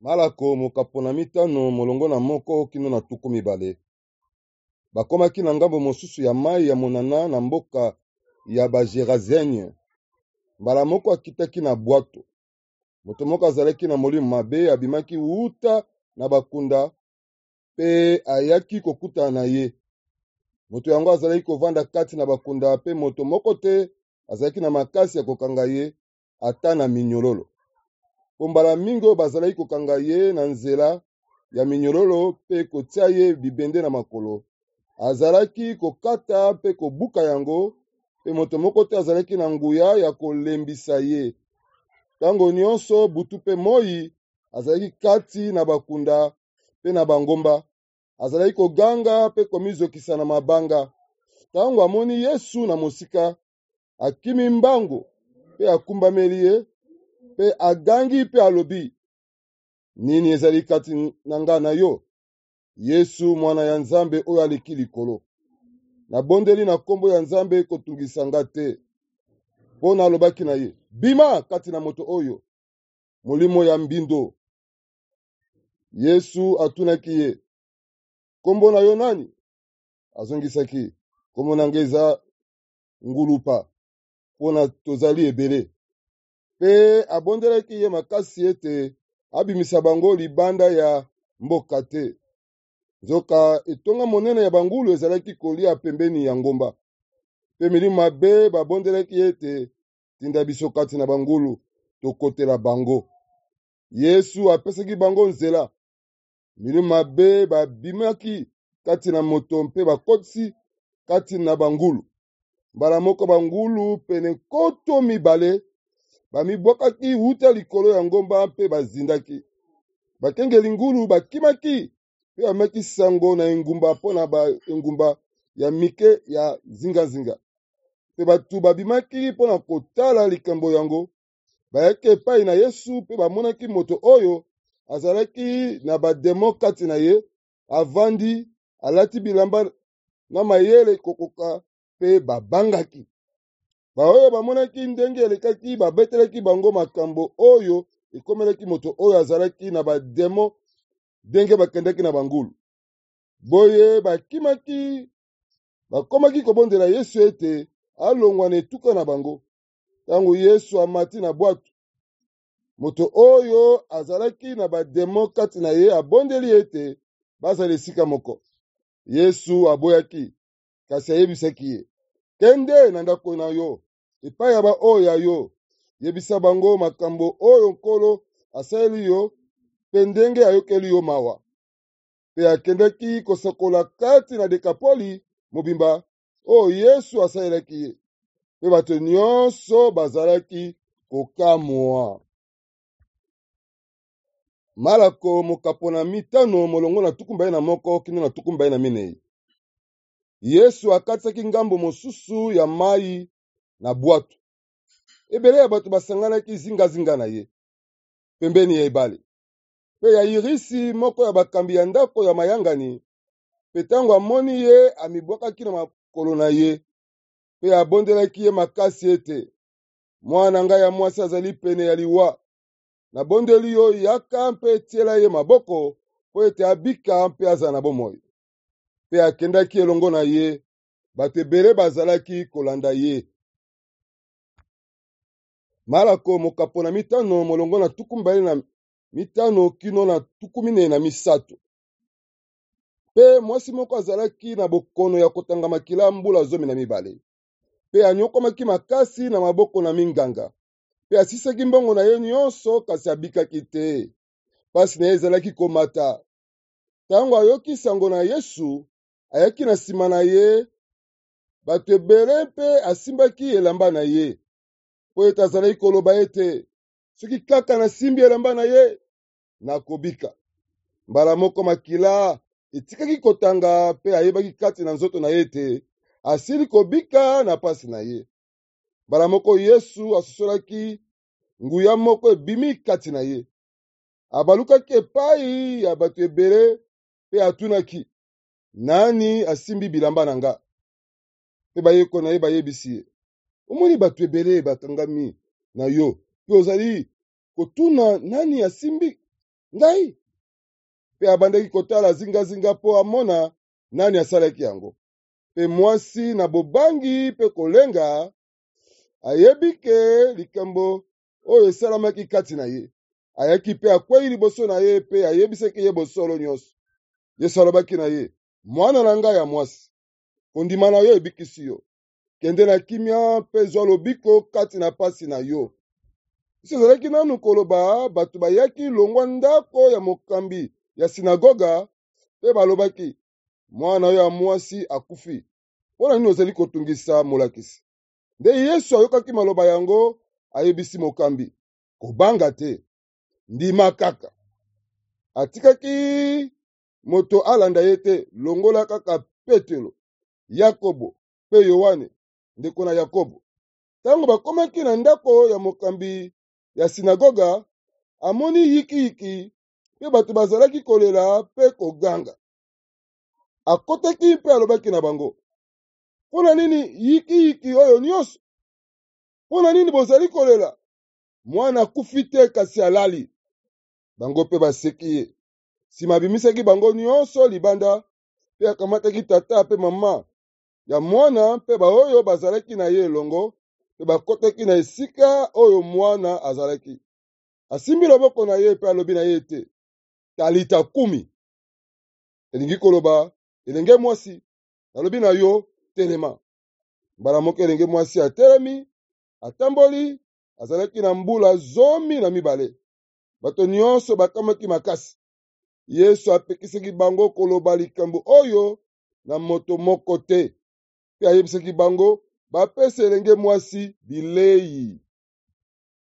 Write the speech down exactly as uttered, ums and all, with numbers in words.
Malako mokapona mitano molongo na moko kino na tuku mibale. Bakomaki na ngambo mosusu ya mai ya monana na mboka ya Bagerazenye. Mbala moko akitaki na bwato. Moto moko azalaki na molimo mabe abimaki wuta na bakunda pe ayaki kokuta na ye. Moto yango azalaki kovanda kati na bakunda pe moto moko te azalaki na makasi ya kokanga ye ata na minyololo. Pombala mingo bazalaki kokanga ye na nzela ya minyololo pe kotia ye bibende na makolo. Azalaki kokata pe kobuka yango pe moto moko te azalaki na nguya ya kolembisa ye. Tango nyonso butu pe moi azalaki kati na bakunda pe na bangomba. Azalaki koganga pe komizokisa na mabanga. Tango amoni Yesu na mosika akimi mbango pe akumbameli ye pe agangi pe alobi, nini ezali kati na nga na yo? Yesu mwana ya Nzambe oyo aleki likolo. Nabondeli na kombo ya Nzambe kotungisa nga te. Pona alobaki na ye, bima kati na moto oyo, molimo ya mbindo. Yesu atunaki ye, kombo na yo nani? Azongisaki, kombo na nga eza ngulupa, pona tozali ebele. Pe abondelaki ye makasi ete abimisa bango libanda ya mboka te. Zoka etonga monene ya bangulu ezalaki kolia pembeni ya ngomba. Pe milimo mabe babondelaki ete tinda biso kati na bangulu tokotela bango. Yesu apesaki bango nzela. Milimo mabe babimaki kati na moto mpe bakotisi kati na bangulu. Mbala moko bangulu pene koto mibale bamibwakaki wuta likolo ya ngomba mpe bazindaki. Bakengeli ngulu bakimaki pe bamaki sango na engumba pona ba engumba ya mike ya zinga-zinga. Pe batu babimaki pona kotala likambo yango. Bayaki epai na Yesu pe bamonaki moto oyo azalaki na bademo kati na ye, avandi alati bilamba na mayele kokoka pe babangaki. Ba oyo bamonaki ndenge elekaki babetelaki bango makambo oyo ekomelaki moto oyo azalaki na bademo ndenge bakendaki na bangulu. Boye bakimaki bakomaki kobondela Yesu ete alongwa na etuka na bango. Tango Yesu amati na bwato, moto oyo azalaki na bademo kati na ye abondeli ete bazala esika moko. Yesu aboyaki kasi ayebisaki ye, kende na ndako na yo epai ya ba oyo ya yo, yebisa bango makambo oyo nkolo asaleli yo pe ndenge ayokeli yo mawa. Pe akendaki kosakola kati na Dekapoli mobimba oyo Yesu asalelaki ye. Pe bato nyonso bazalaki kokamwa. Malako mokapona mitano molongo na tuku mbaye na moko kino na tuku mbaye na minei. Yesu akatisaki ngambo mosusu ya mai na bwato. Ebele ya bato basanganaki zinga-zinga na ye pembeni ya ebale. Pe ya irisi moko ya bakambi ya ndako ya mayangani, pe tango amoni ye amibwakaki na makolo na ye, pe abondelaki ye makasi ete, mwana ngai ya mwasi azali pene ya liwa. Nabondeli yo yaka mpe tiela ye maboko po ete abika mpe aza na bomoi. Pe akendaki elongo na ye, bato ebele bazalaki kolanda ye. Malako mokapona mitano molongo na tuku mbale na mitano kino na tuku minei na misato. Pe mwasi moko azalaki na bokono ya kotanga makila mbula zomi na mibale. Pe anyokomaki makasi na maboko na minganga. Pe asisaki mbongo na ye nyonso kasi abikaki te. Pasi na ye ezalaki komata. Tango ayoki sango na Yesu, ayaki na nsima na ye, bato ebele mpe asimbaki elamba na ye. Po ete azalaki koloba ete, soki kaka nasimbi elamba na ye, nakobika. Mbala moko makila etikaki kotanga pe ayebaki kati na nzoto na ye ete asili kobika na pasi na ye. Mbala moko Yesu asosolaki nguya moko ebimi kati na ye. Abalukaki epai ya bato ebele pe atunaki, nani asimbi bilamba na nga? Pe bayeko na ye bayebisi ye, omoni bato ebele bakangami na yo, pe ozali kotuna nani asimbi ngai. Pe abandaki kotala zingazinga po amona nani asalaki yango. Pe mwasi na bobangi pe kolenga ayebi ke likambo oyo esalamaki kati na ye. Ayaki pe akwei liboso na ye pe ayebisaki ye bosolo nyonso. Yesu alobaki na ye, mwana na ngai ya mwasi, kondima na yo ebikisi yo. Kende na kimia pe zwa lobiko kati na pasi na yo. Isi ezalaki nanu koloba bato bayaki longwa ndako ya mokambi ya sinagoga pe balobaki, mwana yo ya mwasi akufi. Mpona nini ozali kotungisa molakisi? Nde Yesu ayokaki maloba yango, ayebisi mokambi, kobanga te, ndima kaka. Atikaki moto alanda ye te, longola kaka Petelo, Yakobo pe Yohane, ndeko na Yakobo. Tango bakomaki na ndako ya mokambi ya sinagoga, amoni yiki-yiki pe bato bazalaki kolela pe koganga. Akotaki pe alobaki na bango, pona nini yiki-yiki oyo nyonso? Pona nini bozali kolela? Mwana akufi te kasi alali. Bango pe baseki ye. Sima bimisaki bango nyonso libanda, pe akamataki tata pe mama ya mwana pe baoyo bazalaki na ye elongo, pe bakotaki na esika oyo mwana azalaki. Asimbi loboko na ye pe alobi na ye te, talita kumi. Elingi koloba, elenge mwasi, alobi na yo, telema. Mbala moko elenge mwasi atelemi, atamboli, azalaki na mbula zomi na mibale. Bato nyonso bakamaki makasi. Yesu apekisaki bango koloba likambo oyo na moto moko te. Pe ayebisaki bango bapesa elenge mwasi bilei.